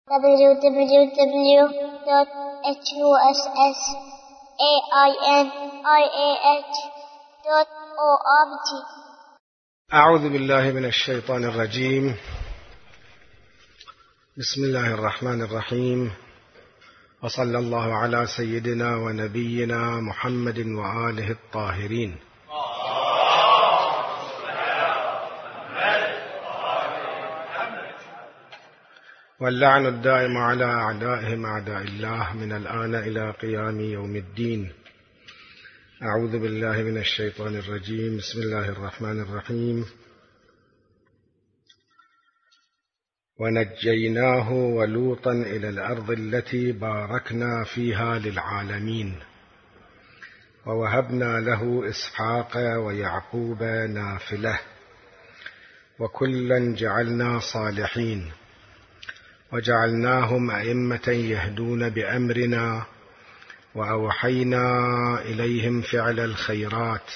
www.husainiah.org. أعوذ بالله من الشيطان الرجيم. بسم الله الرحمن الرحيم، وصلى الله على سيدنا ونبينا محمد وآله الطاهرين. واللعن الدائم على أعدائهم أعداء الله من الآن إلى قيام يوم الدين. أعوذ بالله من الشيطان الرجيم. بسم الله الرحمن الرحيم. ونجيناه ولوطا إلى الأرض التي باركنا فيها للعالمين، ووهبنا له إسحاق ويعقوب نافلة، وكلا جعلنا صالحين، وجعلناهم أئمة يهدون بأمرنا، وأوحينا إليهم فعل الخيرات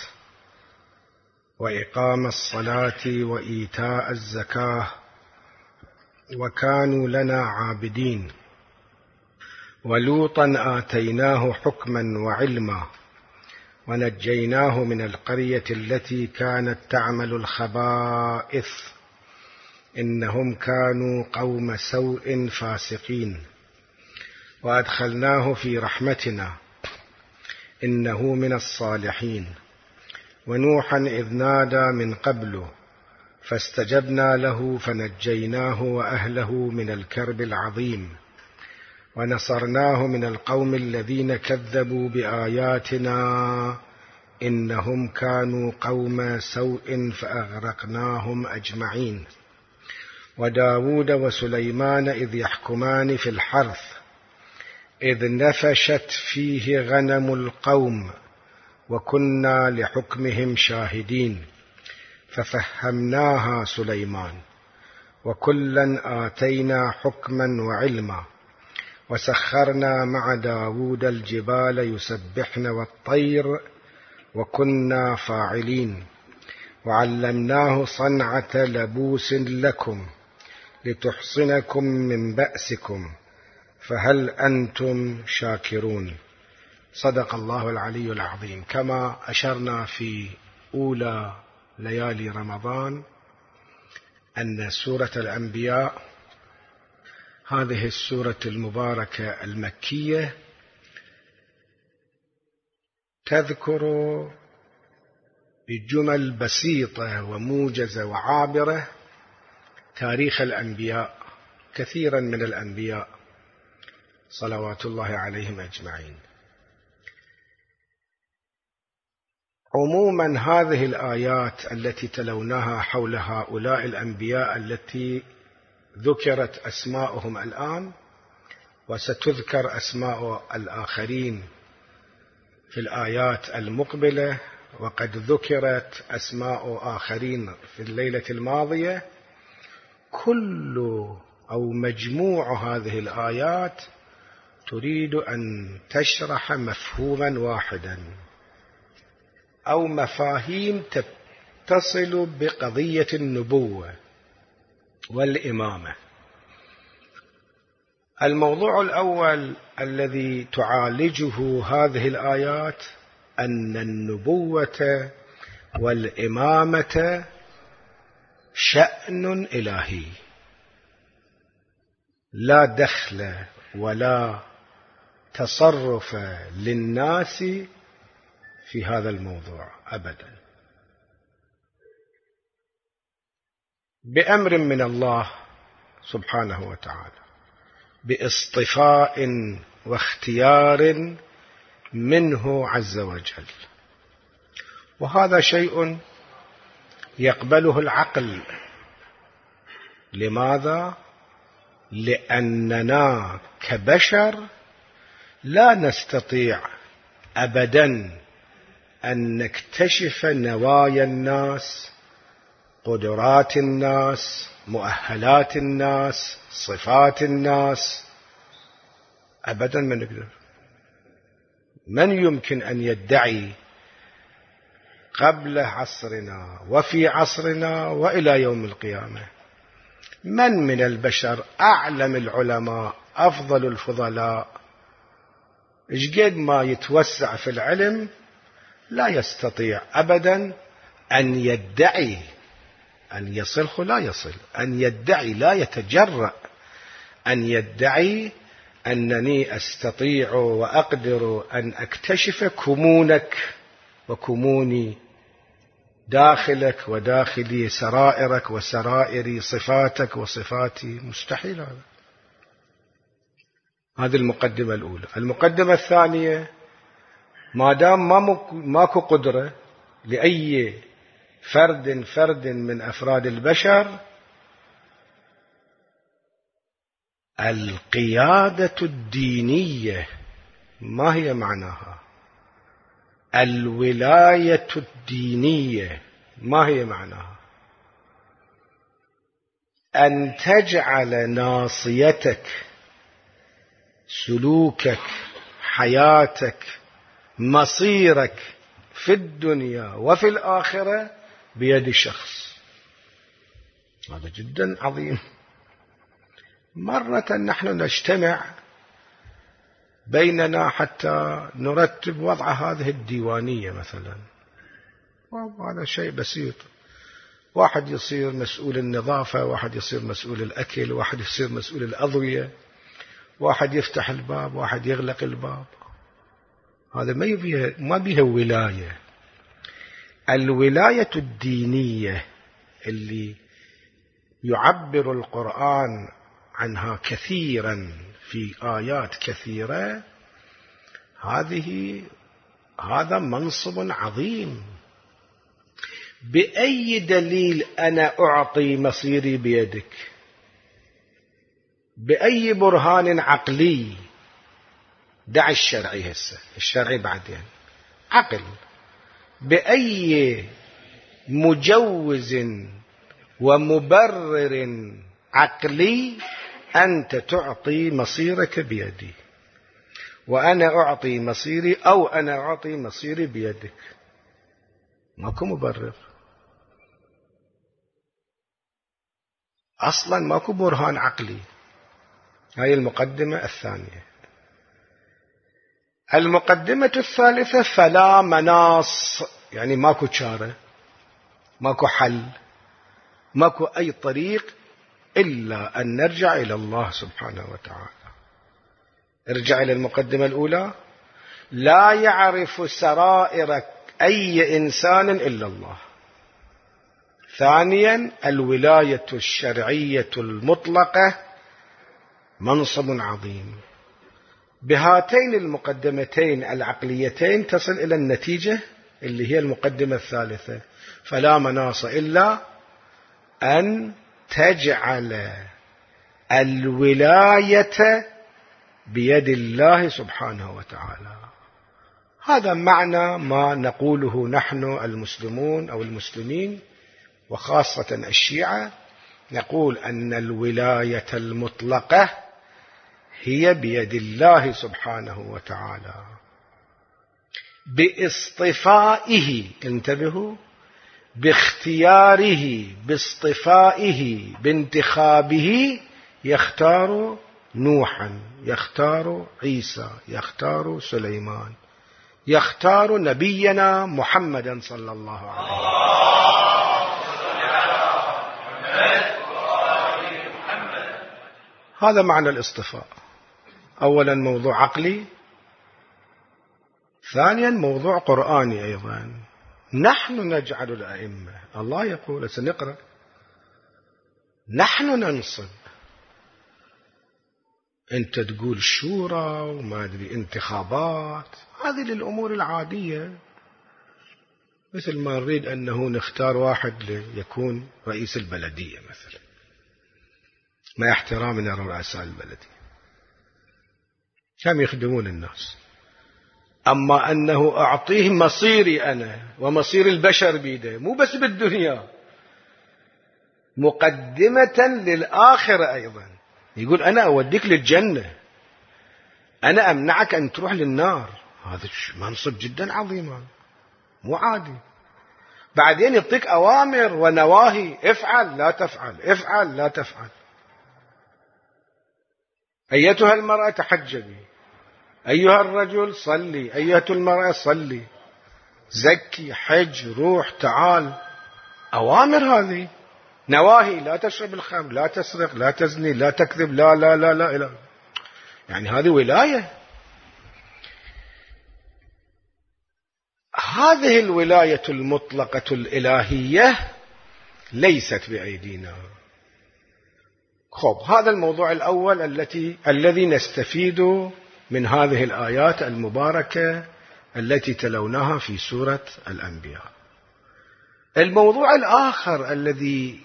وإقام الصلاة وإيتاء الزكاة، وكانوا لنا عابدين. ولوطا آتيناه حكما وعلما، ونجيناه من القرية التي كانت تعمل الخبائث، إنهم كانوا قوم سوء فاسقين، وأدخلناه في رحمتنا إنه من الصالحين. ونوحا إذ نادى من قبل فاستجبنا له فنجيناه وأهله من الكرب العظيم، ونصرناه من القوم الذين كذبوا بآياتنا، إنهم كانوا قوم سوء فأغرقناهم أجمعين. وداود وسليمان إذ يحكمان في الحرث إذ نفشت فيه غنم القوم، وكنا لحكمهم شاهدين، ففهمناها سليمان، وكلا آتينا حكما وعلما، وسخرنا مع داود الجبال يسبحن والطير، وكنا فاعلين. وعلمناه صنعة لبوس لكم لتحصنكم من بأسكم، فهل أنتم شاكرون؟ صدق الله العلي العظيم. كما أشرنا في أولى ليالي رمضان أن سورة الأنبياء هذه السورة المباركة المكية تذكر بجمل بسيطة وموجزة وعابرة تاريخ الأنبياء، كثيرا من الأنبياء صلوات الله عليهم أجمعين. عموما هذه الآيات التي تلوناها حول هؤلاء الأنبياء التي ذكرت أسماؤهم الآن، وستذكر أسماء الآخرين في الآيات المقبلة، وقد ذكرت أسماء آخرين في الليلة الماضية، كل أو مجموع هذه الآيات تريد أن تشرح مفهوما واحدا أو مفاهيم تتصل بقضية النبوة والإمامة. الموضوع الأول الذي تعالجه هذه الآيات أن النبوة والإمامة شأن إلهي، لا دخل ولا تصرف للناس في هذا الموضوع أبدا، بأمر من الله سبحانه وتعالى، باصطفاء واختيار منه عز وجل. وهذا شيء يقبله العقل. لماذا؟ لأننا كبشر لا نستطيع أبدا أن نكتشف نوايا الناس، قدرات الناس، مؤهلات الناس، صفات الناس، أبدا ما نقدر. من يمكن أن يدعي قبل عصرنا وفي عصرنا وإلى يوم القيامة من البشر أعلم العلماء أفضل الفضلاء إشقد ما يتوسع في العلم لا يستطيع أبدا أن يدعي أن يصل، لا يصل، أن يدعي، لا يتجرأ أن يدعي أنني أستطيع وأقدر أن أكتشف كمونك وكموني، داخلك وداخلي، سرائرك وسرائري، صفاتك وصفاتي. مستحيل هذا. هذه المقدمة الأولى. المقدمة الثانية، ما دام ماكو قدرة لأي فرد من أفراد البشر، القيادة الدينية ما هي معناها؟ الولاية الدينية ما هي معناها؟ أن تجعل ناصيتك، سلوكك، حياتك، مصيرك في الدنيا وفي الآخرة بيد شخص. هذا جدا عظيم. مرة نحن نجتمع بيننا حتى نرتب وضع هذه الديوانية مثلا، وهذا شيء بسيط. واحد يصير مسؤول النظافة، واحد يصير مسؤول الأكل، واحد يصير مسؤول الأضوية، واحد يفتح الباب، واحد يغلق الباب. هذا ما بيها ولاية. الولاية الدينية اللي يعبر القرآن عنها كثيرا في آيات كثيرة، هذا منصب عظيم. بأي دليل أنا أعطي مصيري بيدك؟ بأي برهان عقلي؟ دع الشرعي هسه، الشرعي بعدين، عقل. بأي مجوز ومبرر عقلي أنت تعطي مصيرك بيدي وأنا أعطي مصيري، أو أنا أعطي مصيري بيدك؟ ماكو مبرر أصلا، ماكو برهان عقلي. هاي المقدمة الثانية. المقدمة الثالثة، فلا مناص، يعني ماكو چارة، ماكو حل، ماكو أي طريق إلا أن نرجع إلى الله سبحانه وتعالى. ارجع إلى المقدمة الأولى، لا يعرف سرائر أي إنسان إلا الله. ثانيا، الولاية الشرعية المطلقة منصب عظيم. بهاتين المقدمتين العقليتين تصل إلى النتيجة اللي هي المقدمة الثالثة، فلا مناص إلا أن تجعل الولاية بيد الله سبحانه وتعالى. هذا معنى ما نقوله نحن المسلمون أو المسلمين، وخاصة الشيعة، نقول أن الولاية المطلقة هي بيد الله سبحانه وتعالى باصطفائه. انتبهوا، باختياره، باصطفائه، بانتخابه، يختار نوحا، يختار عيسى، يختار سليمان، يختار نبينا محمدا صلى الله عليه وسلم. هذا معنى الاصطفاء. أولا موضوع عقلي، ثانيا موضوع قرآني أيضا. نحن نجعل الأئمة، الله يقول، سنقرأ، نحن ننصب. أنت تقول شورى وما أدري انتخابات، هذه للأمور العادية، مثل ما نريد أنه نختار واحد ليكون رئيس البلدية مثلا، ما احترامنا لرؤساء البلدية، كم يخدمون الناس. أما أنه أعطيه مصيري أنا ومصير البشر بيده، مو بس بالدنيا، مقدمة للآخرة أيضا. يقول أنا أوديك للجنة، أنا أمنعك أن تروح للنار. هذا منصب جدا عظيم، مو عادي. بعدين يعطيك أوامر ونواهي، افعل لا تفعل، افعل لا تفعل. أيتها المرأة تحجبي، أيها الرجل صلي، أيتها المرأة صلي، زكي، حج، روح، تعال. أوامر هذه، نواهي لا تشرب الخمر، لا تسرق، لا تزني، لا تكذب، لا لا لا لا, لا. يعني هذه ولاية. هذه الولاية المطلقة الإلهية ليست بأيدينا. خب، هذا الموضوع الأول الذي نستفيد من هذه الآيات المباركة التي تلوناها في سورة الأنبياء. الموضوع الآخر الذي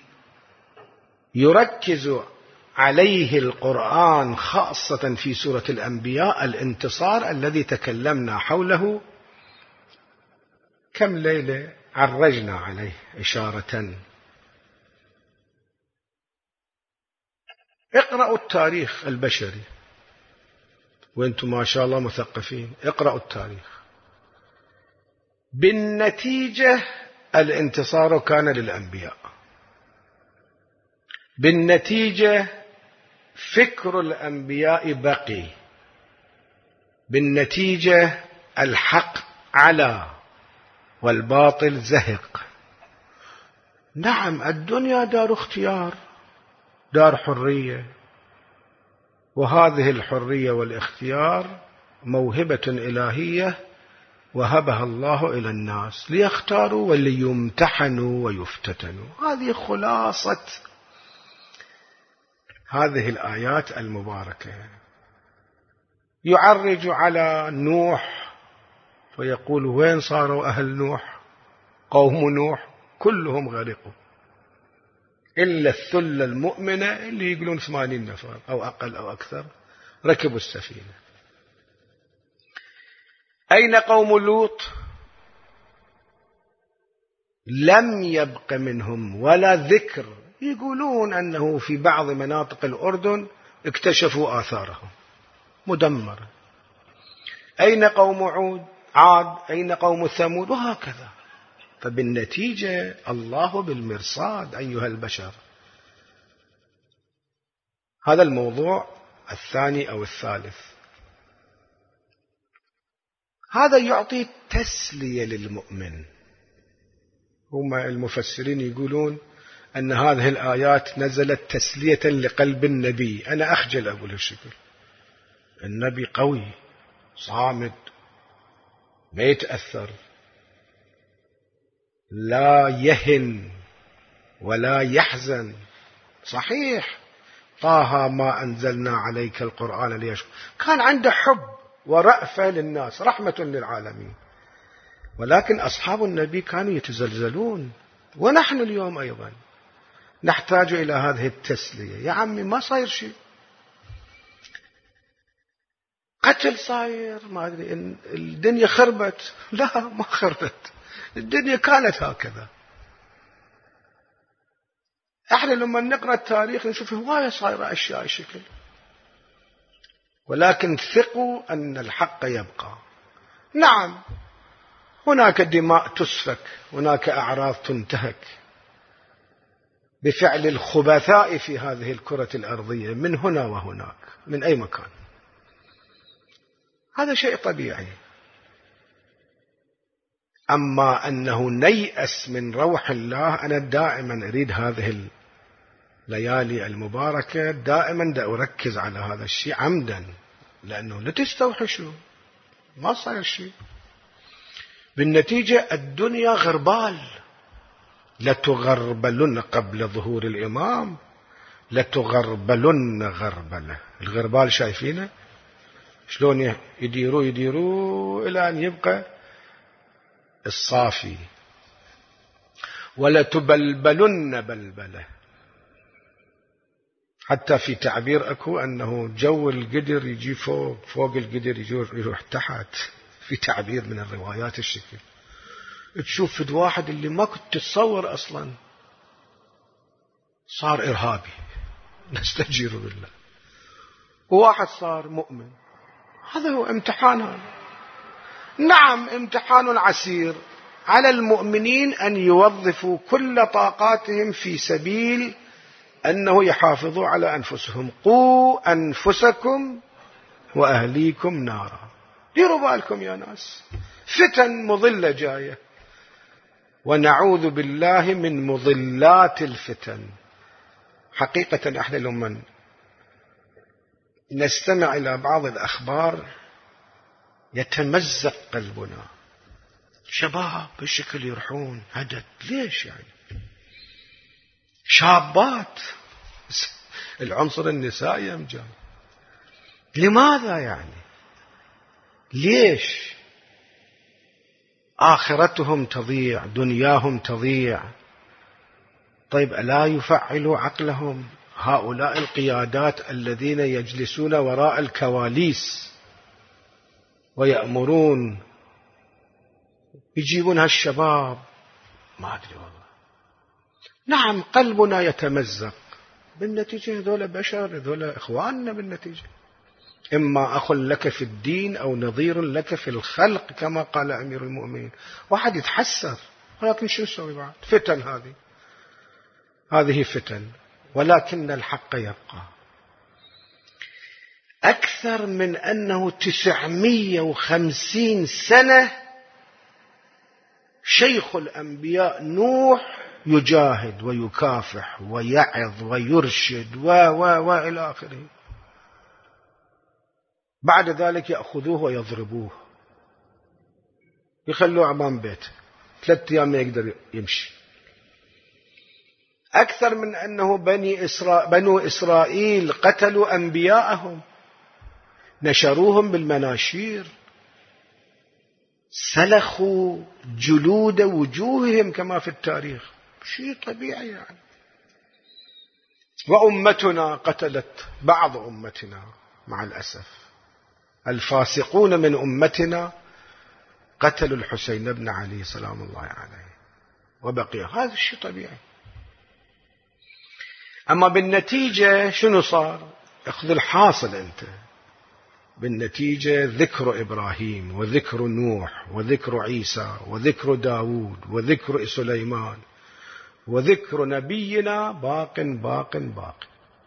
يركز عليه القرآن خاصة في سورة الأنبياء الانتصار الذي تكلمنا حوله كم ليلة، عرجنا عليه إشارة. اقرأوا التاريخ البشري، وانتم ما شاء الله مثقفين، اقرأوا التاريخ. بالنتيجة الانتصار كان للأنبياء، بالنتيجة فكر الأنبياء بقي، بالنتيجة الحق علا والباطل زهق. نعم، الدنيا دار اختيار، دار حرية، وهذه الحرية والاختيار موهبة إلهية وهبها الله إلى الناس ليختاروا وليمتحنوا ويفتتنوا. هذه خلاصة هذه الآيات المباركة. يعرج على نوح فيقول وين صاروا أهل نوح؟ قوم نوح كلهم غرقوا إلا الثلة المؤمنة اللي يقولون 80 نفر أو أقل أو أكثر ركبوا السفينة. أين قوم لوط؟ لم يبق منهم ولا ذكر. يقولون أنه في بعض مناطق الأردن اكتشفوا آثارهم مدمرة. أين قوم عاد؟ أين قوم ثمود؟ وهكذا. فبالنتيجة الله بالمرصاد أيها البشر. هذا الموضوع الثاني أو الثالث. هذا يعطي تسلية للمؤمن. هم المفسرين يقولون أن هذه الآيات نزلت تسلية لقلب النبي. أنا أخجل أقول هالشكل. النبي قوي صامد ما يتأثر، لا يهن ولا يحزن. صحيح طه ما أنزلنا عليك القرآن ليشقى، كان عنده حب ورأفة للناس، رحمة للعالمين، ولكن أصحاب النبي كانوا يتزلزلون. ونحن اليوم أيضا نحتاج إلى هذه التسلية. يا عمي ما صاير شيء، قتل صاير، ما أدري إن الدنيا خربت. لا، ما خربت، الدنيا كانت هكذا. احنا لما نقرأ التاريخ نشوف هواية صايرة أشياء شكل، ولكن ثقوا أن الحق يبقى. نعم هناك دماء تسفك، هناك أعراض تنتهك بفعل الخبثاء في هذه الكرة الأرضية من هنا وهناك من أي مكان. هذا شيء طبيعي. أما أنه نيأس من روح الله، أنا دائما أريد هذه الليالي المباركة دائما دا أركز على هذا الشيء عمدا، لأنه لا تستوحشوا، ما صار شيء. بالنتيجة الدنيا غربال، لتغربلن قبل ظهور الإمام، لتغربلن غربلة. الغربال شايفينه شلون يديروا إلى أن يبقى الصافي. ولتبلبلن بلبلة. حتى في تعبير أكو أنه جو القدر يجي فوق القدر يروح تحت، في تعبير من الروايات الشكل. تشوف فد واحد اللي ما كنت تتصور أصلا صار إرهابي، نستجير بالله، وواحد صار مؤمن. هذا هو امتحان. هذا نعم امتحان عسير على المؤمنين أن يوظفوا كل طاقاتهم في سبيل أنه يحافظوا على أنفسهم. قوا أنفسكم وأهليكم نارا. ديروا بالكم يا ناس، فتن مضلة جاية، ونعوذ بالله من مضلات الفتن. حقيقة احنا لما نستمع إلى بعض الأخبار يتمزق قلبنا. شباب بالشكل يروحون هدد، ليش يعني؟ شابات، العنصر النسائي يمجد، لماذا يعني؟ ليش؟ آخرتهم تضيع، دنياهم تضيع. طيب ألا يفعلوا عقلهم هؤلاء القيادات الذين يجلسون وراء الكواليس ويأمرون، يجيبون هالشباب؟ ما أدري والله. نعم قلبنا يتمزق، بالنتيجة هذول بشر، هذول إخواننا بالنتيجة، إما أخ لك في الدين أو نظير لك في الخلق كما قال أمير المؤمنين. واحد يتحسر، ولكن شو نسوي بعد؟ فتن، هذه فتن، ولكن الحق يبقى. أكثر من أنه 950 سنة شيخ الأنبياء نوح يجاهد ويكافح ويعظ ويرشد وإلى آخره. بعد ذلك يأخذوه ويضربوه، يخلوه أمام بيته 3 أيام ما يقدر يمشي. أكثر من أنه بنو إسرائيل قتلوا أنبياءهم، نشروهم بالمناشير، سلخوا جلود وجوههم كما في التاريخ، شيء طبيعي يعني. وأمتنا قتلت بعض أمتنا مع الأسف، الفاسقون من أمتنا قتلوا الحسين بن علي سلام الله عليه وبقي. هذا الشيء طبيعي. أما بالنتيجة شنو صار؟ اخذ الحاصل أنت. بالنتيجة ذكر إبراهيم وذكر نوح وذكر عيسى وذكر داود وذكر سليمان وذكر نبينا باق باق باق.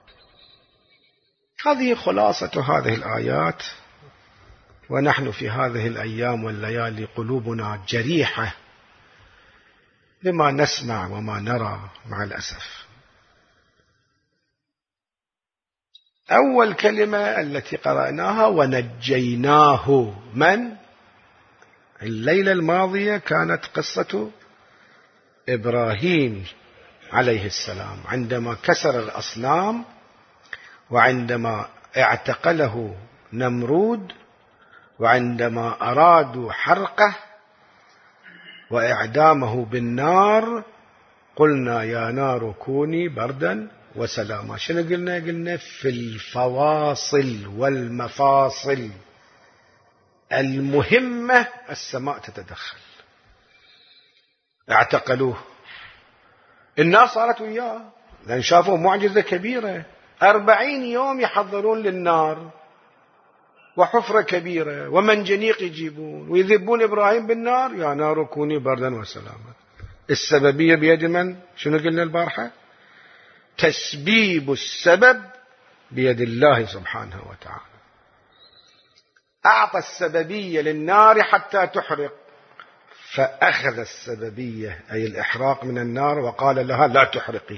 هذه خلاصة هذه الآيات. ونحن في هذه الأيام والليالي قلوبنا جريحة لما نسمع وما نرى مع الأسف. أول كلمة التي قرأناها ونجيناه، من؟ الليلة الماضية كانت قصة إبراهيم عليه السلام عندما كسر الأصنام، وعندما اعتقله نمرود، وعندما أرادوا حرقه وإعدامه بالنار، قلنا يا نار كوني بردا وسلاما. شنو قلنا؟ قلنا في الفواصل والمفاصل المهمة السماء تتدخل. اعتقلوه، الناس صارت وياه لأن شافوا معجزة كبيرة. 40 يوم يحضرون للنار وحفرة كبيرة ومنجنيق يجيبون ويذبون إبراهيم بالنار، يا نار كوني بردا وسلاما. السببية بيد من؟ شنو قلنا البارحة؟ تسبيب السبب بيد الله سبحانه وتعالى. أعطى السببية للنار حتى تحرق، فأخذ السببية أي الإحراق من النار وقال لها لا تحرقي.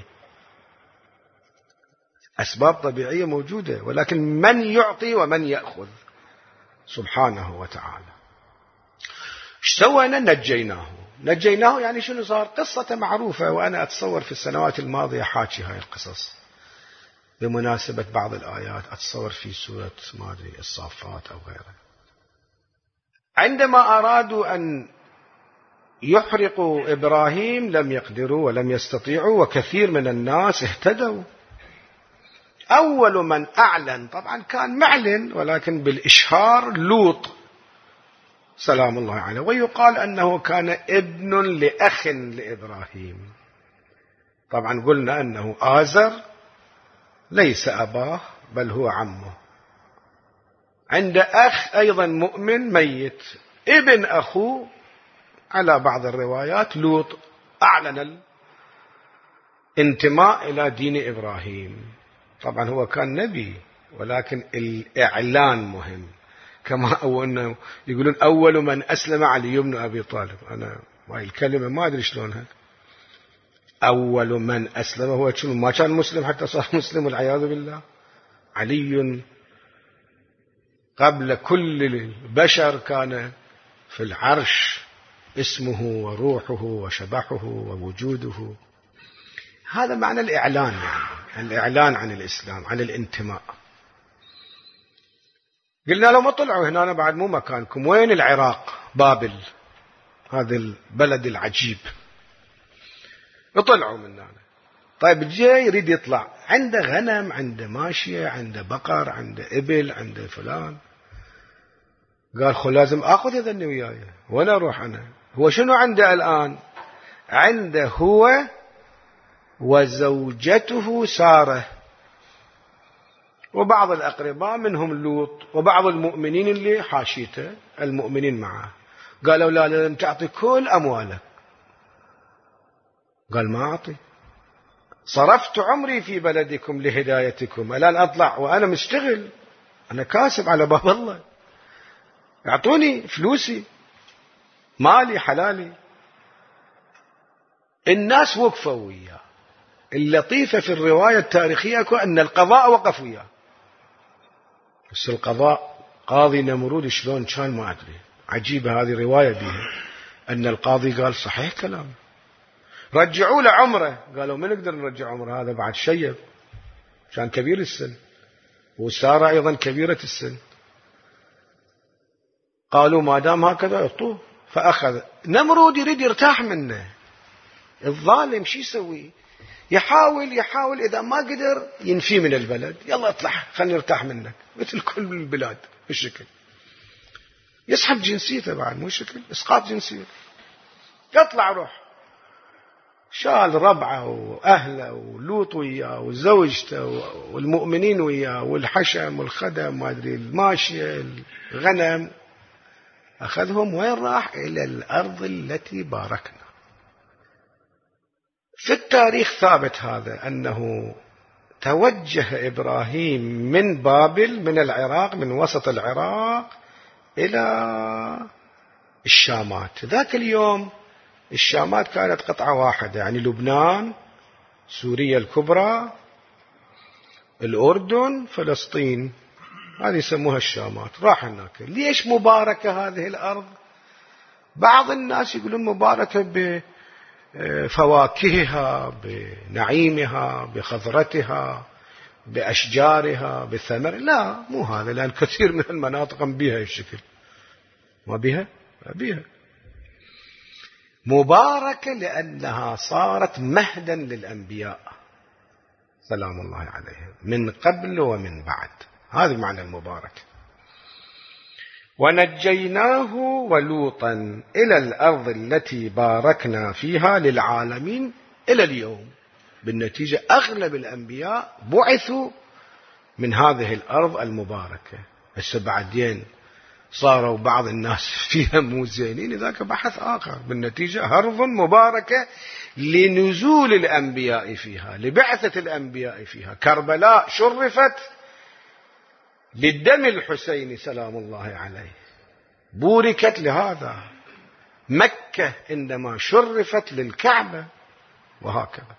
أسباب طبيعية موجودة، ولكن من يعطي ومن يأخذ؟ سبحانه وتعالى. ايش سوينا؟ نجيناه يعني شنو صار؟ قصة معروفة، وأنا أتصور في السنوات الماضية حاكي هاي القصص بمناسبة بعض الآيات، أتصور في سورة ما أدري الصافات أو غيرها. عندما أرادوا أن يحرقوا إبراهيم لم يقدروا ولم يستطيعوا، وكثير من الناس اهتدوا. أول من أعلن طبعا كان معلن، ولكن بالإشهار لوط سلام الله عليه، ويقال أنه كان ابن لأخ لإبراهيم. طبعا قلنا أنه آزر ليس أباه بل هو عمه. عند أخ أيضا مؤمن ميت، ابن أخوه على بعض الروايات لوط أعلن الانتماء إلى دين إبراهيم. طبعا هو كان نبي، ولكن الإعلان مهم. كما أنه يقولون أول من أسلم علي بن أبي طالب. أنا الكلمة ما أدري شلونها. أول من أسلم هو ما كان مسلم حتى صار مسلم والعياذ بالله. علي قبل كل البشر كان في العرش، اسمه وروحه وشبحه ووجوده. هذا معنى الإعلان، يعني الإعلان عن الإسلام، عن الانتماء. قلنا لهم اطلعوا هنا بعد مو مكانكم. وين العراق؟ بابل، هذا البلد العجيب. اطلعوا من هنا. طيب جاي يريد يطلع، عنده غنم، عنده ماشية، عنده بقر، عنده إبل، عنده فلان. قال خو لازم أخذ هذني وياي. وين أروح أنا؟ هو شنو عنده الآن؟ عنده هو وزوجته سارة وبعض الأقرباء منهم لوط وبعض المؤمنين اللي حاشيته، المؤمنين معه. قالوا لا لازم تعطي كل أموالك. قال ما أعطي، صرفت عمري في بلدكم لهدايتكم، الآن أطلع وأنا مشتغل، أنا كاسب على باب الله، يعطوني فلوسي، مالي حلالي. الناس وقفوا وياه. اللطيفة في الرواية التاريخية أن القضاء وقف وياه. بس القضاء قاضي نمرود شلون كان ما أدري، عجيبة هذه الرواية بها، أن القاضي قال صحيح كلام، رجعوا له عمره. قالوا ما نقدر نرجع عمره، هذا بعد شيب، كان كبير السن، وسارة أيضا كبيرة السن. قالوا ما دام هكذا اعطوه. فأخذ. نمرود يريد يرتاح منه، الظالم شو يسوي؟ يحاول إذا ما قدر ينفي من البلد. يلا اطلع خلني نرتاح منك، مثل كل البلاد بالشكل. يسحب جنسيته بعد، مو شكل اسقاط جنسيته. يطلع روح. شال ربعه وأهله ولوط وياه وزوجته والمؤمنين وياه والحشم والخدم ما أدري الماشية الغنم، أخذهم. وين راح؟ إلى الأرض التي باركنا. في التاريخ ثابت هذا، أنه توجه إبراهيم من بابل، من العراق، من وسط العراق إلى الشامات. ذاك اليوم الشامات كانت قطعة واحدة، يعني لبنان، سوريا الكبرى، الأردن، فلسطين، هذه يسموها الشامات. راح هناك. ليش مباركة هذه الأرض؟ بعض الناس يقولون مباركة بفواكهها، بنعيمها، بخضرتها، بأشجارها، بالثمر. لا، مو هذا، لأن كثير من المناطق بها الشكل، ما بها بها. مباركة لأنها صارت مهدا للأنبياء سلام الله عليهم من قبل ومن بعد. هذا معنى المباركة. ونجيناه ولوطا إلى الأرض التي باركنا فيها للعالمين إلى اليوم. بالنتيجة أغلب الأنبياء بعثوا من هذه الأرض المباركة. بس بعدين صاروا بعض الناس فيها مو زينين، ذاك بحث آخر. بالنتيجة أرض مباركة لنزول الأنبياء فيها، لبعثة الأنبياء فيها. كربلاء شرفت بالدم الحسين سلام الله عليه، بوركت لهذا. مكة إنما شرفت للكعبة، وهكذا.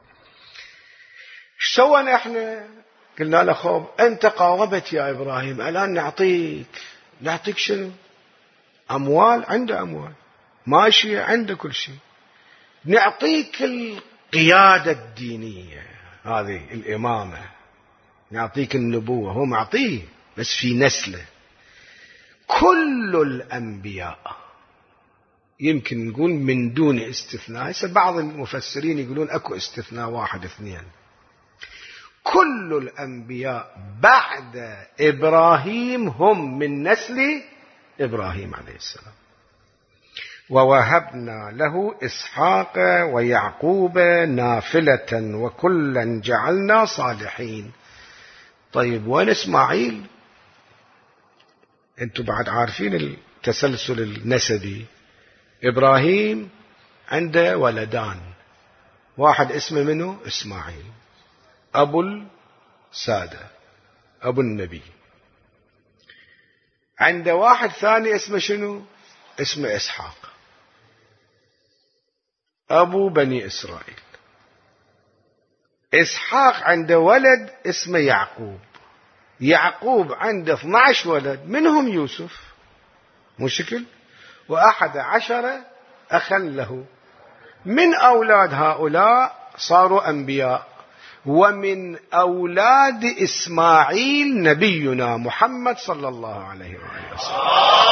ايش سوينا احنا؟ قلنا له خوب أنت قاوبت يا إبراهيم، الآن نعطيك شنو؟ أموال، عنده أموال، ماشية، عنده كل شيء. نعطيك القيادة الدينية، هذه الإمامة، نعطيك النبوة. هو معطيه بس في نسله. كل الأنبياء يمكن نقول من دون استثناء، هسه بعض المفسرين يقولون أكو استثناء 1 2، كل الأنبياء بعد إبراهيم هم من نسل إبراهيم عليه السلام. ووهبنا له إسحاق ويعقوب نافلة وكلا جعلنا صالحين. طيب وين إسماعيل؟ أنتم بعد عارفين التسلسل النسبي. إبراهيم عنده ولدان، واحد اسمه منه إسماعيل أبو السادة أبو النبي، عنده واحد ثاني اسمه شنو؟ اسمه إسحاق أبو بني إسرائيل. إسحاق عنده ولد اسمه يعقوب، يعقوب عنده 12 ولد منهم يوسف، مشكل، و11 أخا له. من أولاد هؤلاء صاروا أنبياء، ومن أولاد إسماعيل نبينا محمد صلى الله عليه وآله وسلم.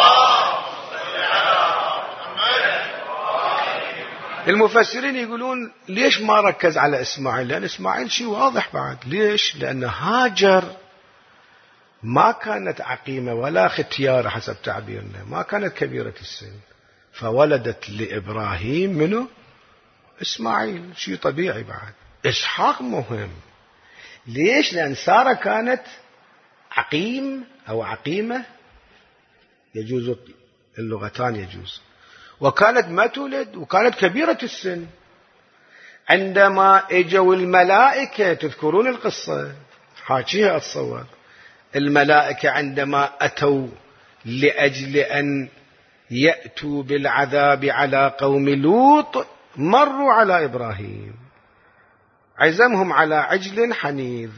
المفسرين يقولون ليش ما ركز على إسماعيل؟ لأن إسماعيل شيء واضح بعد. ليش؟ لأن هاجر ما كانت عقيمة ولا ختيارة حسب تعبيرنا، ما كانت كبيرة السن، فولدت لإبراهيم منه إسماعيل، شيء طبيعي. بعد إسحاق مهم. ليش؟ لأن سارة كانت عقيم أو عقيمة، يجوز اللغتان يجوز، وكانت ما تولد وكانت كبيرة السن. عندما اجوا الملائكة، تذكرون القصة حاكيها أتصور، الملائكة عندما أتوا لأجل أن يأتوا بالعذاب على قوم لوط مروا على إبراهيم، عزمهم على عجل حنيذ،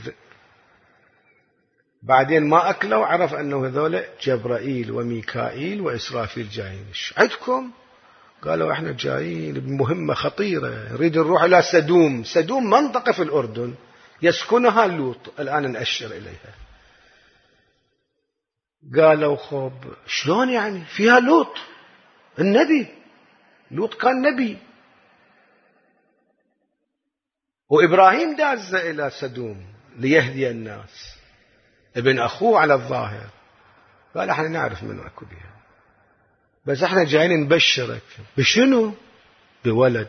بعدين ما أكلوا، عرف أنه هذول جبرائيل وميكائيل وإسرافيل جايين. ايش عندكم؟ قالوا احنا جايين بمهمة خطيرة، نريد نروح إلى سدوم. سدوم منطقة في الأردن يسكنها لوط، الآن نأشر إليها. قالوا خب شلون يعني فيها لوط النبي؟ لوط كان نبي، وإبراهيم داز إلى سدوم ليهدي الناس، ابن أخوه على الظاهر. قال احنا نعرف من أكو بها، بس احنا جايين نبشرك. بشنو؟ بولد.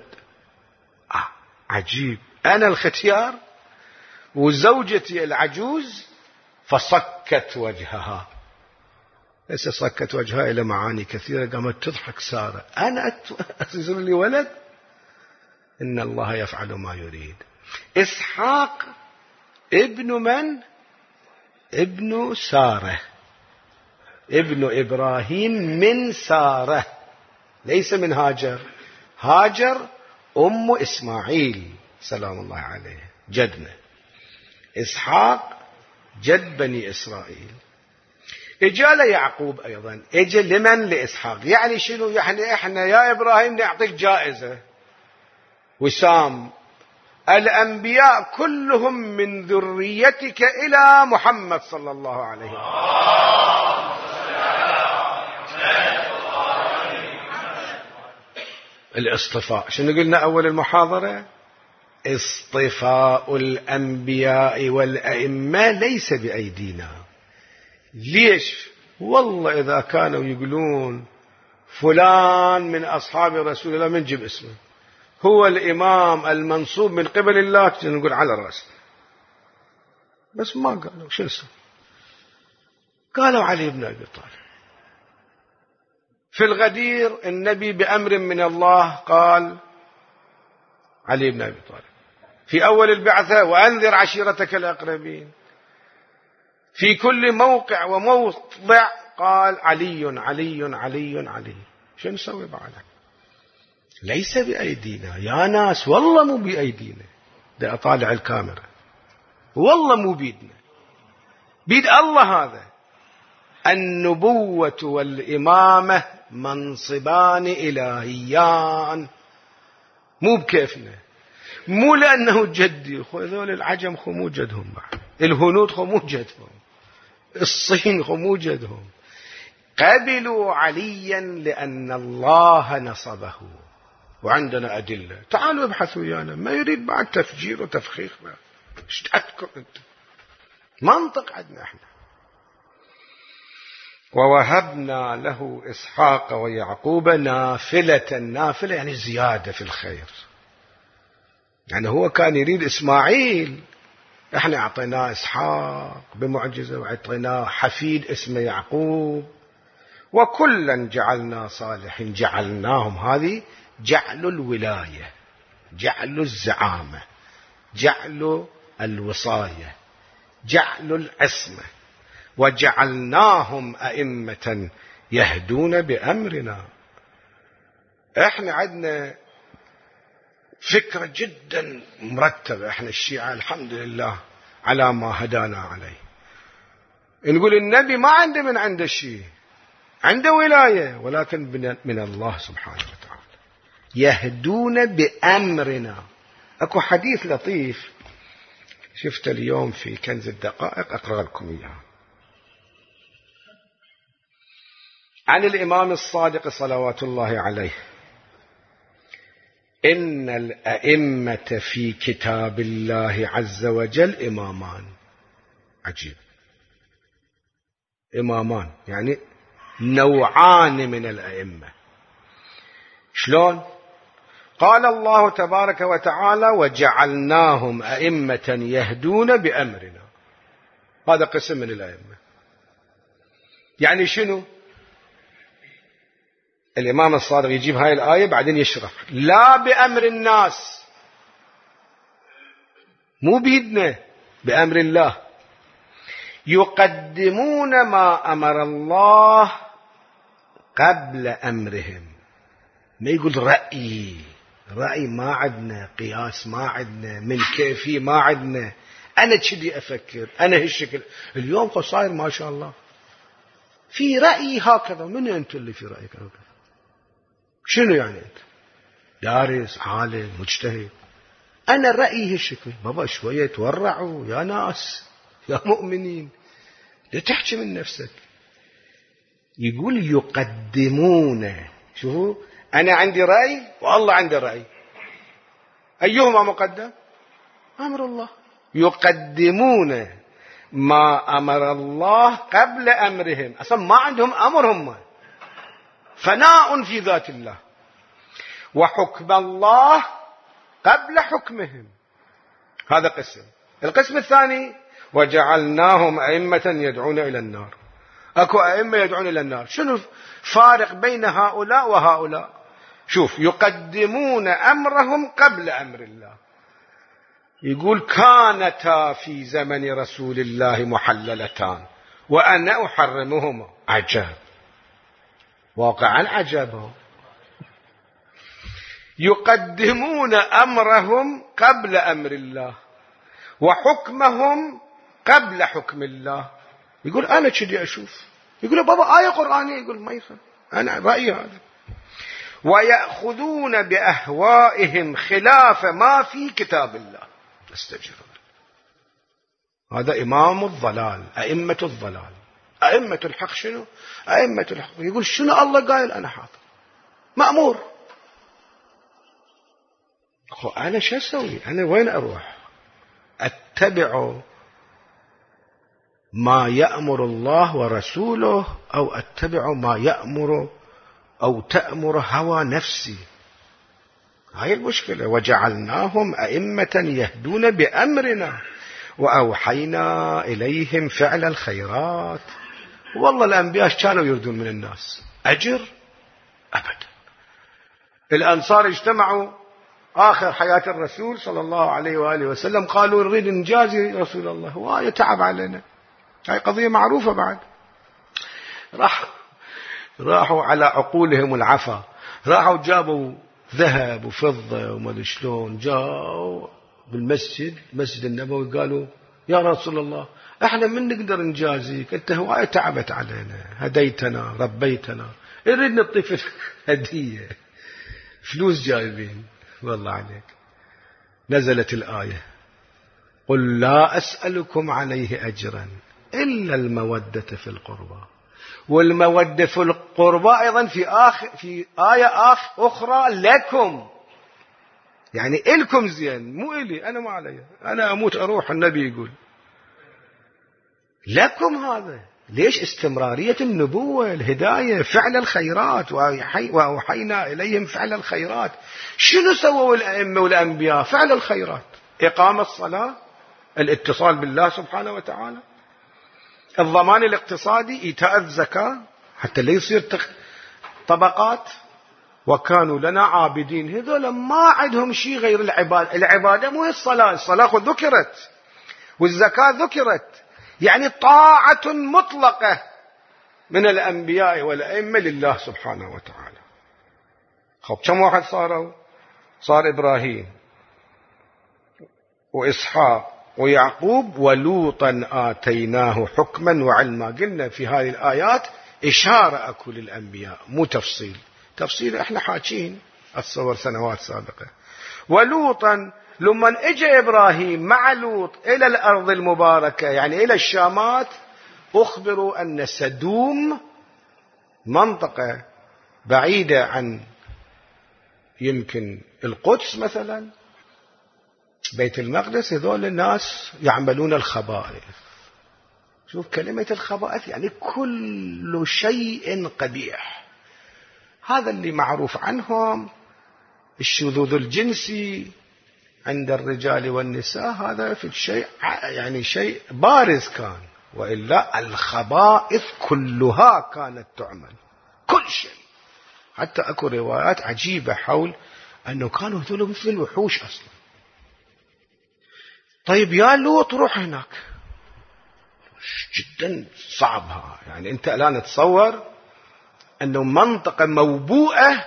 عجيب، أنا الختيار وزوجتي العجوز. فصكت وجهها. ليس صكت وجهها إلى معاني كثيرة، قامت تضحك سارة، أنا أتزر لي ولد؟ إن الله يفعل ما يريد. إسحاق ابن من؟ ابن سارة، ابن إبراهيم من سارة، ليس من هاجر. هاجر أم إسماعيل سلام الله عليه جدنا. إسحاق جد بني إسرائيل. إجا يعقوب أيضا، إجا لمن؟ لإسحاق. يعني شنو؟ يعني إحنا يا إبراهيم نعطيك جائزة وسام، الأنبياء كلهم من ذريتك إلى محمد صلى الله عليه وسلم. الاصطفاء، شنو قلنا أول المحاضرة؟ اصطفاء الأنبياء والأئمة ليس بأيدينا. ليش؟ والله إذا كانوا يقولون فلان من أصحاب رسول الله، من جيب اسمه، هو الإمام المنصوب من قبل الله، نقول على رأسنا. بس ما قالوا. شو اسمه؟ قالوا علي بن أبي طالب. في الغدير النبي بأمر من الله قال علي بن أبي طالب. في أول البعثة وأنذر عشيرتك الأقربين. في كل موقع وموضع قال علي علي علي علي. شو نسوي بعدها؟ ليس بأيدينا يا ناس، والله مو بأيدينا. ده أطالع الكاميرا، والله مو بيدنا، بيد الله. هذا النبوة والإمامة منصبان إلهيان، مو بكيفنا، مو لأنه جدي. هذول العجم مو جدهم، بعد الهنود مو جدهم، الصين مو جدهم. قبلوا عليا لأن الله نصبه، وعندنا أدلة. تعالوا ابحثوا ويانا. ما يريد بعد تفجير وتفخيخ. ايش عندكم انت؟ منطق عندنا احنا. ووهبنا له إسحاق ويعقوب نافلة. نافلة يعني زيادة في الخير، يعني هو كان يريد إسماعيل، احنا اعطيناه إسحاق بمعجزة، وعطيناه حفيد اسمه يعقوب، وكلا جعلنا صالح جعلناهم، هذه جعل الولاية، جعل الزعامة، جعل الوصاية، جعل العصمة. وجعلناهم أئمة يهدون بأمرنا. احنا عندنا فكرة جدا مرتبة، احنا الشيعة الحمد لله على ما هدانا عليه. نقول النبي ما عنده من عنده شيء، عنده ولاية، ولكن من الله سبحانه وتعالى. يهدون بأمرنا. اكو حديث لطيف شفته اليوم في كنز الدقائق، اقرأ لكم اياه، عن الإمام الصادق صلوات الله عليه: إن الأئمة في كتاب الله عز وجل إمامان. عجيب، إمامان يعني نوعان من الأئمة. شلون؟ قال الله تبارك وتعالى: وجعلناهم أئمة يهدون بأمرنا. هذا قسم من الأئمة. يعني شنو؟ الإمام الصادق يجيب هاي الآية بعدين يشرح: لا بأمر الناس، مو بيدنا، بأمر الله. يقدمون ما أمر الله قبل أمرهم. ما يقول رأي ما عندنا، قياس ما عندنا، من كيفي ما عندنا، أنا كذي أفكر، أنا هالشكل. اليوم صاير ما شاء الله في رأي هكذا. من أنت اللي في رأيك هكذا؟ شنو يعني أنت؟ دارس، عالم، مجتهد. أنا رأيي هالشكل. بابا شوية تورعوا يا ناس، يا مؤمنين، لا تحكي من نفسك. يقول يقدمون. شوفوا، أنا عندي رأي والله عنده رأي، أيهما مقدم؟ أمر الله. يقدمون ما أمر الله قبل أمرهم. أصلا ما عندهم أمرهم، فناء في ذات الله. وحكم الله قبل حكمهم. هذا قسم. القسم الثاني: وجعلناهم أئمة يدعون إلى النار. أكو أئمة يدعون إلى النار. شنو فارق بين هؤلاء وهؤلاء؟ شوف، يقدمون أمرهم قبل أمر الله. يقول كانتا في زمن رسول الله محللتان وأنا أحرمهما. عجب، واقعا عجبهم. يقدمون أمرهم قبل أمر الله وحكمهم قبل حكم الله. يقول أنا كذي أشوف. يقول بابا آية قرآنية. يقول ما يفهم، أنا رأيي هذا. ويأخذون بأهوائهم خلاف ما في كتاب الله. استغفر الله. هذا إمام الضلال، أئمة الضلال. أئمة الحق شنو؟ أئمة الحق يقول شنو الله قائل أنا حاضر مأمور. أنا شو أسوي؟ أنا وين أروح؟ أتبع ما يأمر الله ورسوله أو أتبع ما يأمر أو تأمر هوى نفسي؟ هاي المشكلة. وجعلناهم أئمة يهدون بأمرنا وأوحينا إليهم فعل الخيرات. والله الأنبياء كانوا يردون من الناس أجر؟ أبدا. الأنصار اجتمعوا آخر حياة الرسول صلى الله عليه وآله وسلم، قالوا نريد نجازي رسول الله ويتعب علينا. هاي قضية معروفة. بعد راحوا على عقولهم العفا، راحوا جابوا ذهب وفضة وما شلون، جاءوا بالمسجد، مسجد النبوي، قالوا يا رسول الله احنا من نقدر نجازيك، انت هواية تعبت علينا، هديتنا، ربيتنا، نريد نطيف هدية، فلوس جايبين. والله عليك نزلت الآية: قل لا أسألكم عليه أجرا إلا المودة في القربى. والمودة في القربى أيضا في آية أخرى لكم، يعني إلكم زين، مو إلي أنا، ما علي، أنا أموت أروح. النبي يقول لكم. هذا ليش؟ استمرارية النبوة، الهداية، فعل الخيرات. وأوحينا إليهم فعل الخيرات. شنو سووا الأئمة والأنبياء؟ فعل الخيرات، إقام الصلاة، الاتصال بالله سبحانه وتعالى، الضمان الاقتصادي، إيتاء الزكاة. حتى لا يصير طبقات. وكانوا لنا عابدين. هذول ما عندهم شيء غير العبادة. العبادة مو الصلاة. الصلاة ذكرت والزكاة ذكرت، يعني طاعة مطلقة من الأنبياء والأئمة لله سبحانه وتعالى. خب كم واحد صاروا؟ صار إبراهيم وإسحاق ويعقوب ولوطا آتيناه حكما وعلما. قلنا في هذه الآيات إشارة أكو للأنبياء مو تفصيل. تفصيل احنا حاكين أتصور سنوات سابقة. ولوطا لما اجى إبراهيم مع لوط إلى الأرض المباركة يعني إلى الشامات، أخبروا أن سدوم منطقة بعيدة عن يمكن القدس مثلا بيت المقدس، هذول الناس يعملون الخبائث. شوف كلمة الخبائث يعني كل شيء قبيح. هذا اللي معروف عنهم الشذوذ الجنسي عند الرجال والنساء، هذا في الشيء يعني شيء بارز كان، وإلا الخبائث كلها كانت تعمل كل شيء. حتى أكو روايات عجيبة حول أنه كانوا هذول مثل الوحوش أصلا. طيب يا لوط روح هناك، جدا صعبها. يعني أنت الآن تصور أنه منطقة موبوءة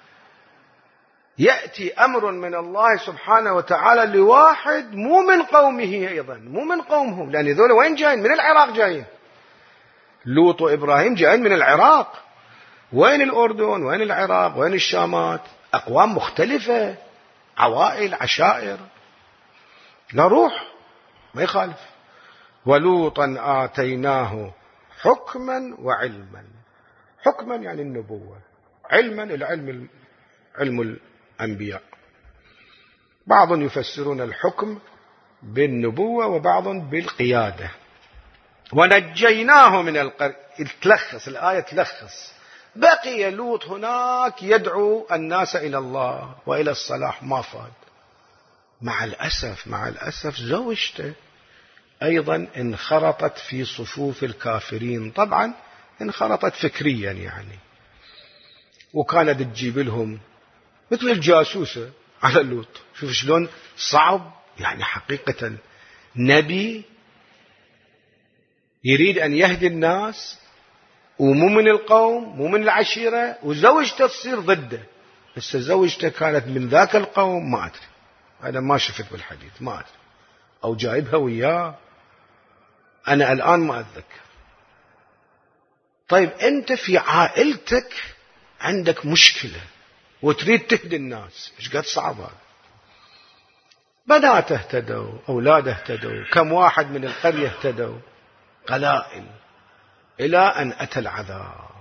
يأتي أمر من الله سبحانه وتعالى لواحد مو من قومه، أيضا مو من قومهم، لأن ذولا وين جايين؟ من العراق جايين. لوط وإبراهيم جايين من العراق. وين الأردن؟ وين العراق؟ وين الشامات؟ أقوام مختلفة، عوائل، عشائر. لا روح ما يخالف. ولوطا آتيناه حكما وعلما. حكما يعني النبوة، علما العلم علم الأنبياء. بعض يفسرون الحكم بالنبوة وبعض بالقيادة. ونجيناه من القرية. تلخص الآية، تلخص بقي لوط هناك يدعو الناس إلى الله وإلى الصلاح، ما فاد. مع الأسف زوجته أيضا انخرطت في صفوف الكافرين. طبعا انخرطت فكريا يعني، وكانت تجيب لهم مثل الجاسوسة على لوط. شوف شلون صعب يعني. حقيقة نبي يريد أن يهدي الناس ومو من القوم مو من العشيرة، وزوجته تصير ضده. بس زوجته كانت من ذاك القوم، ما أدري، أنا ما شفت بالحديث، ما أدري، أو جايبها وياه، أنا الآن ما أتذكر. طيب أنت في عائلتك عندك مشكلة وتريد تهدي الناس، إيش قد صعب هذا. بناته اهتدوا، أولاده اهتدوا، كم واحد من القرية اهتدوا، قلائل، إلى أن أتى العذاب.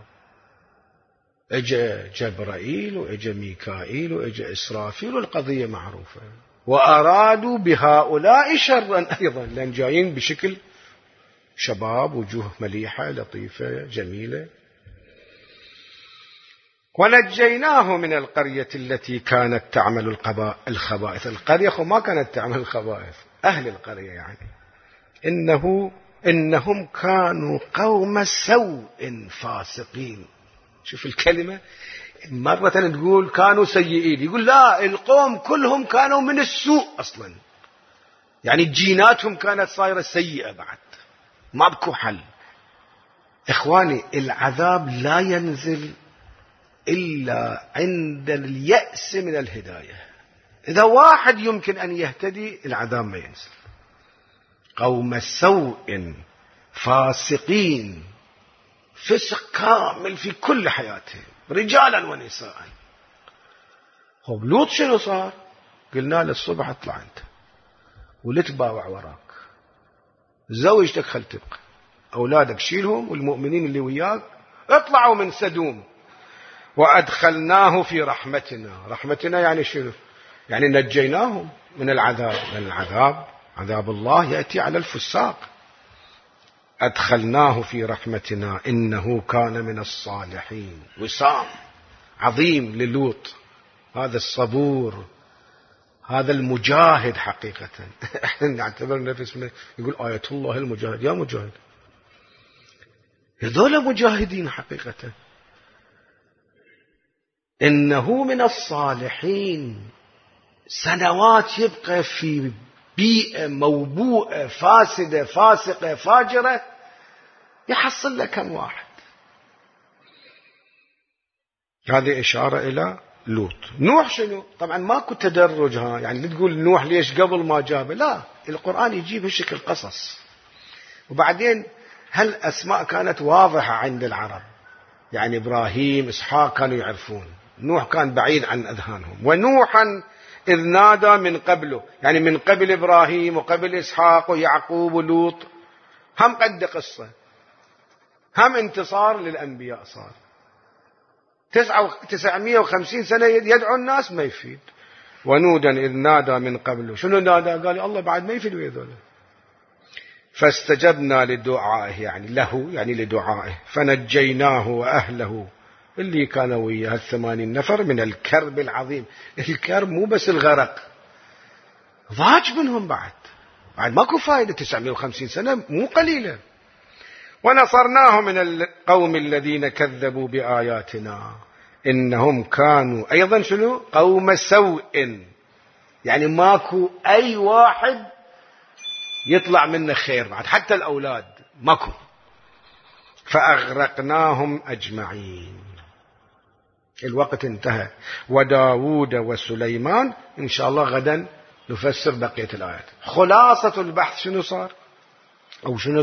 اجى جبرائيل واجى ميكائيل واجى إسرافيل، والقضية معروفة. وأرادوا بهؤلاء شرا أيضا، لأن جايين بشكل شباب، وجوه مليحة لطيفة جميلة. ونجيناه من القرية التي كانت تعمل الخبائث. القرية ما كانت تعمل الخبائث، أهل القرية يعني. إنهم كانوا قوم سوء فاسقين. شوف الكلمة، مرة تقول كانوا سيئين، يقول لا، القوم كلهم كانوا من السوء أصلا، يعني جيناتهم كانت صايرة سيئة بعد، ما بكو حل. إخواني، العذاب لا ينزل إلا عند اليأس من الهداية. إذا واحد يمكن أن يهتدي، العذاب ما ينزل. قوم سوء فاسقين، فسق كامل في كل حياتهم، رجالا ونساء. خب لوط شنو صار؟ قلنا له الصبح اطلع انت ولا تباوع وراك، زوجتك خل تبقى، أولادك شيلهم، والمؤمنين اللي وياك اطلعوا من سدوم. وأدخلناه في رحمتنا. رحمتنا يعني شنو؟ يعني نجيناهم من العذاب، لأن العذاب عذاب الله يأتي على الفساق. أدخلناه في رحمتنا إنه كان من الصالحين. وسام عظيم للوط، هذا الصبور، هذا المجاهد. حقيقة احنا نعتبر نفسنا، يقول آية الله المجاهد. يا مجاهد، هذول مجاهدين حقيقة. إنه من الصالحين، سنوات يبقى في بيئة موبوءة فاسدة فاسقة فاجرة، يحصل لك كم واحد. هذه إشارة إلى لوط. نوح شنو؟ طبعا ماكو تدرج، يعني تقول نوح ليش قبل ما جابه، لا، القرآن يجيب هالشكل قصص. وبعدين هل أسماء كانت واضحة عند العرب، يعني إبراهيم إسحاق كانوا يعرفون، نوح كان بعيد عن أذهانهم. ونوحا إذ نادى من قبله، يعني من قبل إبراهيم وقبل إسحاق ويعقوب ولوط، هم قد قصة، هم انتصار للأنبياء. صار 950 سنة يدعو الناس ما يفيد. ونودا إذ نادى من قبله، شنو نادى؟ قال يا الله بعد ما يفيد ويذوله. فاستجبنا لدعائه، يعني له، يعني لدعائه، فنجيناه وأهله اللي كانوا وياه 80 نفر من الكرب العظيم. الكرب مو بس الغرق، ضاج منهم بعد ماكو فايدة. 950 سنة مو قليلة. ونصرناه من القوم الذين كذبوا بآياتنا إنهم كانوا أيضا شنو؟ قوم سوء، يعني ماكو أي واحد يطلع منه خير بعد، حتى الأولاد ماكو. فأغرقناهم أجمعين. الوقت انتهى. وداود وسليمان. إن شاء الله غدا نفسر بقية الآيات. خلاصة البحث شنو صار أو شنو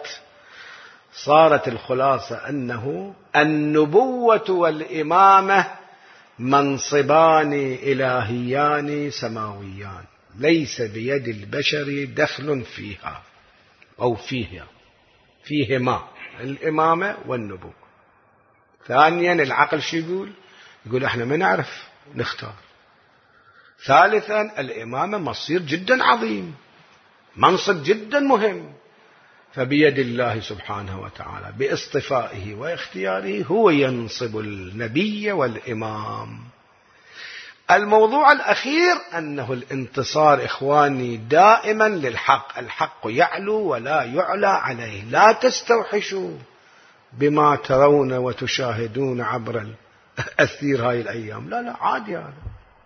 صارت الخلاصة أنه النبوة والإمامة منصبان إلهيان سماويان، ليس بيد البشر دخل فيها أو فيهما الإمامة والنبوة. ثانيا العقل شو يقول احنا ما نعرف نختار. ثالثا الإمامة مصير جدا عظيم، منصب جدا مهم، فبيد الله سبحانه وتعالى باصطفائه واختياره هو ينصب النبي والإمام. الموضوع الأخير أنه الانتصار إخواني دائما للحق، الحق يعلو ولا يعلى عليه. لا تستوحشوا بما ترون وتشاهدون عبر الأثير هاي الأيام، لا عادي، هذا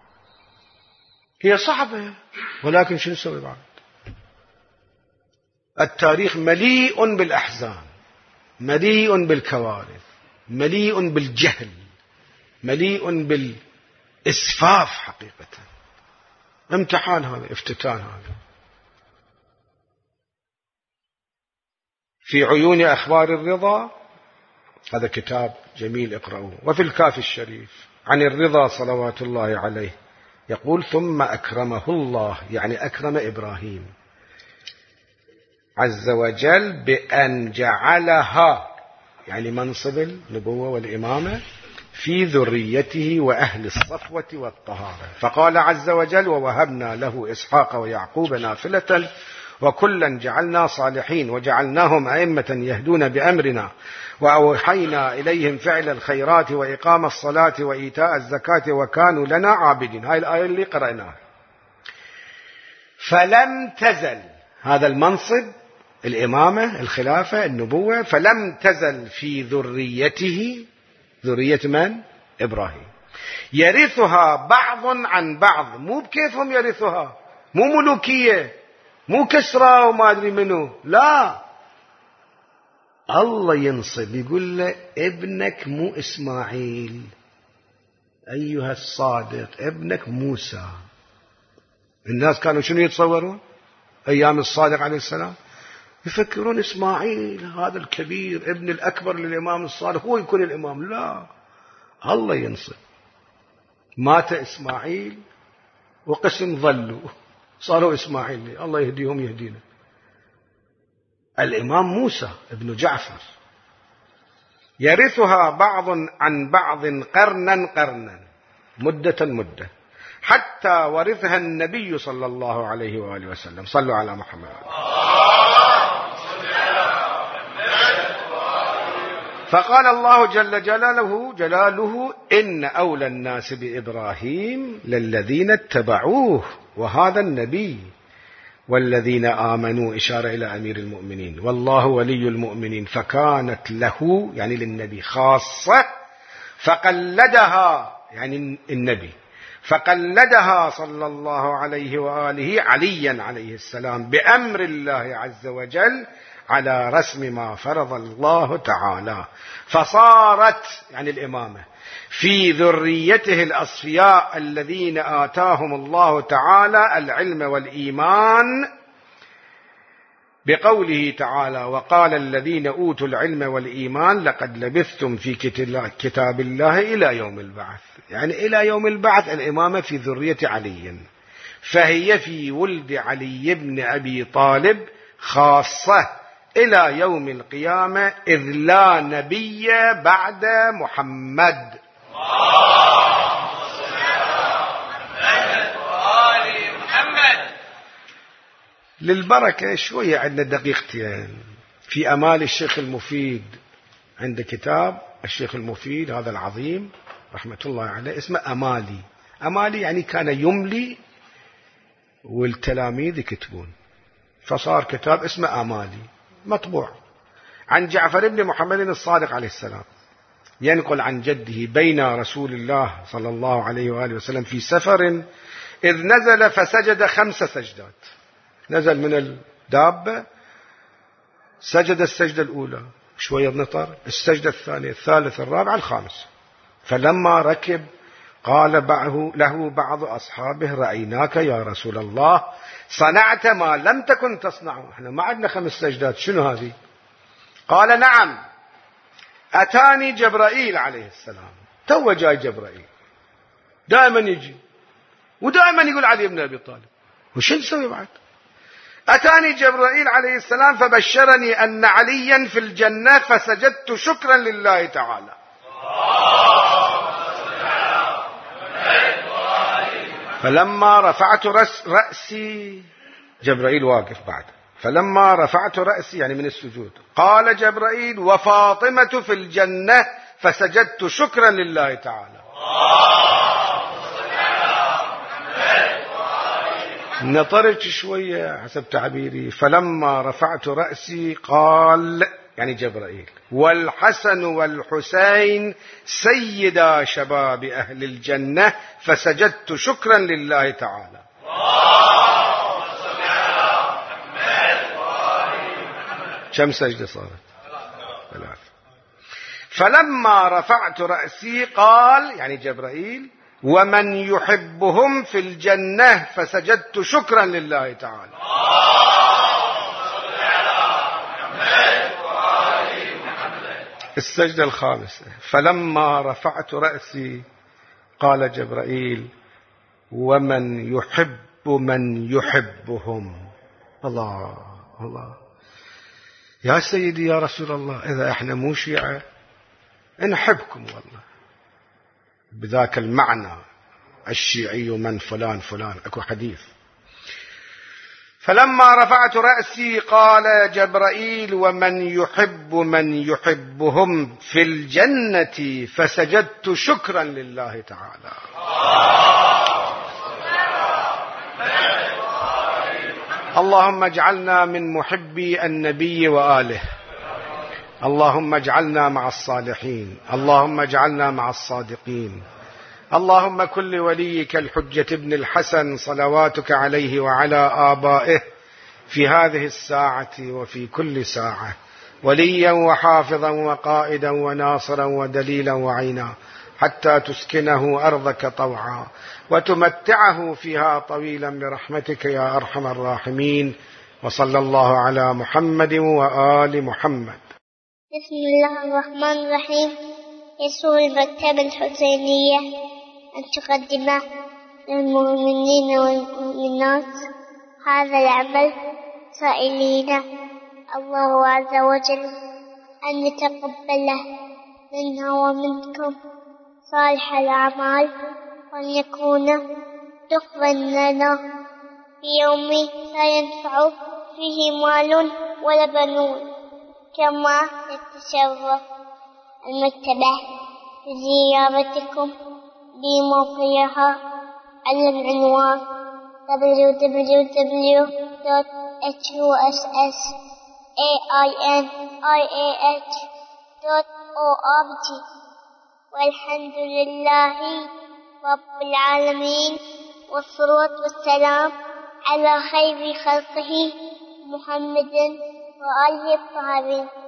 هي صعبة، ولكن شو نسوي بعد؟ التاريخ مليء بالأحزان، مليء بالكوارث، مليء بالجهل، مليء بالإسفاف حقيقة. امتحان هذا، افتتان هذا. في عيون أخبار الرضا، هذا كتاب جميل اقرأوه. وفي الكافي الشريف عن الرضا صلوات الله عليه يقول: ثم أكرمه الله، يعني أكرم إبراهيم عز وجل بأن جعلها، يعني منصب النبوة والإمامة، في ذريته وأهل الصفوة والطهارة. فقال عز وجل: ووهبنا له إسحاق ويعقوب نافلة وكلا جعلنا صالحين وجعلناهم أئمة يهدون بأمرنا وأوحينا إليهم فعل الخيرات وإقام الصلاة وإيتاء الزكاة وكانوا لنا عابدين. هاي الآية اللي قرأناها. فلم تزل هذا المنصب، الإمامة، الخلافة، النبوة، فلم تزل في ذريته، ذرية من؟ إبراهيم، يرثها بعض عن بعض. مو بكيفهم يرثها، مو ملوكية، مو كسرى وما أدري منه، لا، الله ينصب. يقول له: ابنك مو إسماعيل أيها الصادق، ابنك موسى. الناس كانوا شنو يتصورون أيام الصادق عليه السلام؟ يفكرون إسماعيل هذا الكبير ابن الأكبر للإمام الصادق هو يكون الإمام. لا، الله ينصب. مات إسماعيل وقسم ظلوا، صاروا إسماعيل، الله يهديهم يهدينا. الإمام موسى ابن جعفر يرثها بعض عن بعض قرنا قرنا، مدة، حتى ورثها النبي صلى الله عليه وآله وسلم. صلوا على محمد. فقال الله جل جلاله: إن أولى الناس بإبراهيم للذين اتبعوه وهذا النبي والذين آمنوا إشارة إلى أمير المؤمنين، والله ولي المؤمنين، فكانت له يعني للنبي خاصة، فقلدها يعني النبي، فقلدها صلى الله عليه وآله عليا عليه السلام بأمر الله عز وجل على رسم ما فرض الله تعالى، فصارت يعني الإمامة في ذريته الأصفياء الذين آتاهم الله تعالى العلم والإيمان، بقوله تعالى: وقال الذين أوتوا العلم والإيمان لقد لبثتم في كتاب الله إلى يوم البعث، يعني إلى يوم البعث الإمامة في ذرية علي، فهي في ولد علي بن أبي طالب خاصة إلى يوم القيامة، إذ لا نبي بعد محمد. للبركة شوية عندنا دقيقتين في أمال الشيخ المفيد، عند كتاب الشيخ المفيد هذا العظيم رحمة الله عليه اسمه أمالي. أمالي يعني كان يملي والتلاميذ يكتبون، فصار كتاب اسمه أمالي مطبوع عن جعفر بن محمد الصادق عليه السلام، ينقل عن جده: بين رسول الله صلى الله عليه وآله وسلم في سفر إذ نزل فسجد 5 سجدات، نزل من الدابة سجد السجدة الأولى، شوية نطر، السجدة الثانية، الثالثة، الرابعة، الخامسة، فلما ركب قال له بعض أصحابه: رأيناك يا رسول الله صنعت ما لم تكن تصنعه، احنا ما عندنا 5 سجدات، شنو هذه؟ قال: نعم، أتاني جبرائيل عليه السلام، تو جاي جبرائيل، دائما يجي ودائما يقول علي بن أبي طالب، وش نسوي بعد؟ أتاني جبرائيل عليه السلام فبشرني أن عليا في الجنة فسجدت شكرا لله تعالى. فلما رفعت رأسي، جبرائيل واقف بعد، فلما رفعت رأسي يعني من السجود، قال جبرائيل: وفاطمة في الجنة فسجدت شكرا لله تعالى. نطرت شوية حسب تعبيري، فلما رفعت رأسي قال يعني جبرائيل: والحسن والحسين سيدا شباب أهل الجنة فسجدت شكرا لله تعالى. كم سجدة صارت؟ 3. فلما رفعت رأسي قال يعني جبرائيل: ومن يحبهم في الجنة فسجدت شكرا لله تعالى. السجدة الخامسة: فلما رفعت رأسي قال جبرائيل: ومن يحب من يحبهم. الله الله، يا سيدي يا رسول الله، إذا احنا مو شيعة نحبكم والله بذاك المعنى الشيعي من فلان فلان، اكو حديث. فلما رفعت رأسي قال جبرائيل: ومن يحب من يحبهم في الجنة فسجدت شكرا لله تعالى. اللهم اجعلنا من محبي النبي وآله، اللهم اجعلنا مع الصالحين، اللهم اجعلنا مع الصادقين. اللهم كن لوليك الحجة ابن الحسن صلواتك عليه وعلى آبائه في هذه الساعة وفي كل ساعة وليا وحافظا وقائدا وناصرا ودليلا وعينا، حتى تسكنه أرضك طوعا وتمتعه فيها طويلا برحمتك يا أرحم الراحمين. وصلى الله على محمد وآل محمد. بسم الله الرحمن الرحيم. يسر المكتبة الحسينية أن تقدم للمؤمنين والمؤمنات هذا العمل، سائلين الله عز وجل أن يتقبله منا ومنكم صالح الأعمال، وأن يكون دخلا لنا في يوم لا ينفع فيه مال ولا بنون. كما تتشرف المكتبة بزيارتكم بموقعها على العنوان www www.husainiah.org. والحمد لله رب العالمين، والصلاة والسلام على خير خلقه محمد وآله الطاهرين.